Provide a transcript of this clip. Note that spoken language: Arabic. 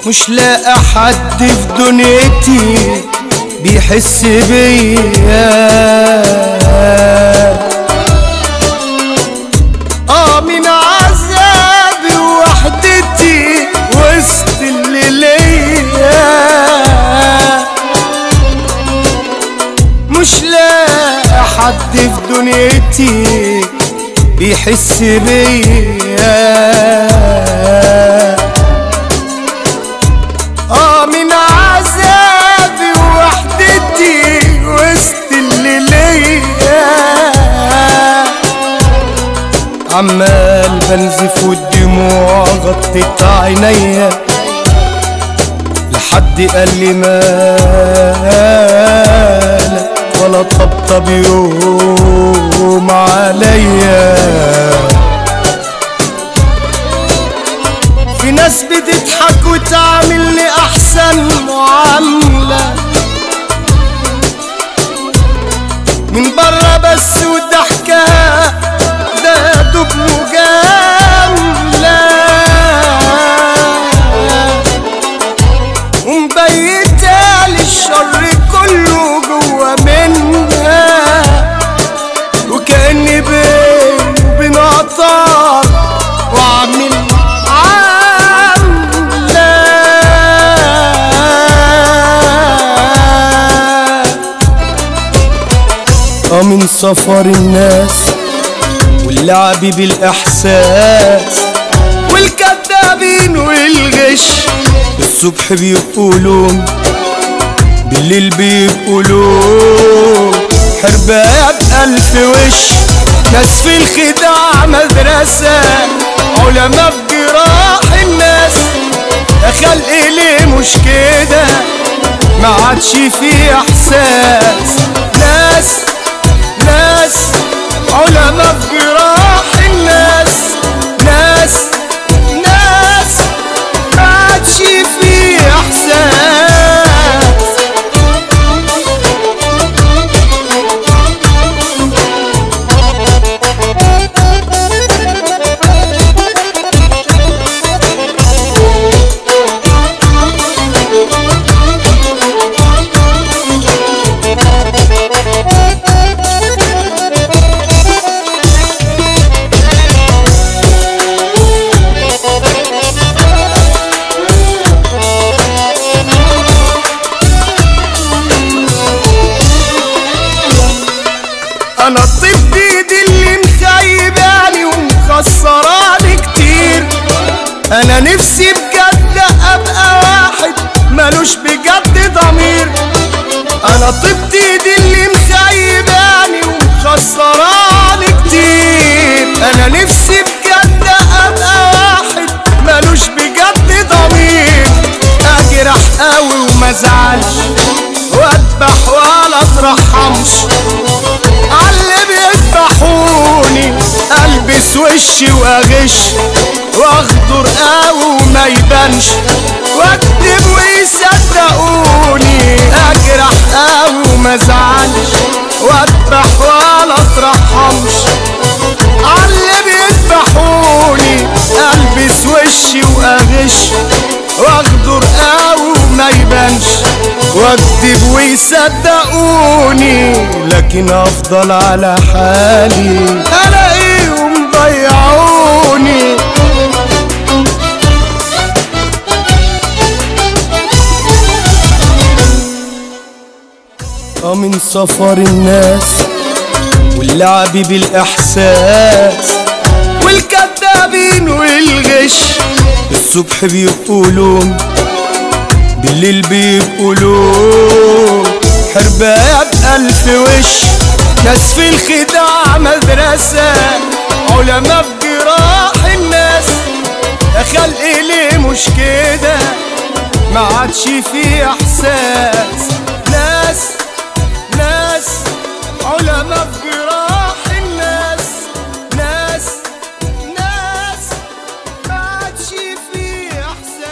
مش لاقى حد في دنيتي بيحس بيا. من عذابي ووحدتي وسط اللي ليا، مش لاقى حد في دنيتي بيحس بيا. من عذابي ووحدتي وسط اللي ليا، عمال بنزف والدموع غطت عينيا، لحد قال لي مالك ولا طبطب يوم عليا. في ناس بتضحك وتعمل لي احسن معاملة من بره، بس وضحكها ده دوب مجاملة، ومبيتالي الشر كله جوا منها، وكأني بين وبين قطار وعامل من سفر الناس واللعب بالإحساس والكذابين والغش، الصبح بيقولون بالليل بيقولون حربات ألف وش. ناس في الخداع مدرسة، علماء بجراح الناس، يا خلقي ليه مش كده ما عادش فيه إحساس. ناس علماء بجراح الناس، ناس ما عادش فيه إحساس. انا الطب دي اللي مخيباني ومخسراني كتير، انا نفسي بجد ابقى واحد مالوش بجد ضمير. انا الطب دي اللي مخيباني ومخسراني كتير، انا نفسي بجد ابقى واحد مالوش بجد ضمير. اجرح قوي وما ازعلش واذبح ولا اترحمش، عاللي بيذبحوني البس وشي واغش، واغدر قوي وما يبانش، واكتب ويصدقوني. اجرح قوي وما ازعلش واذبح ولا اترحمش، عاللي بيذبحوني البس وشي واغش، واغدر قوي وما يبانش، واكتب ويصدقوني. لكن افضل على حالي الاقيهم ضيعوني. من سفر الناس واللعب بالإحساس والكذابين والغش، الصبح بيقولون بالليل بيقولون حربات ألف وش. ناس في الخداع مدرسة، علماء بجراح الناس، يا خلقي ليه مش كده ما عادش فيه إحساس. ناس علماء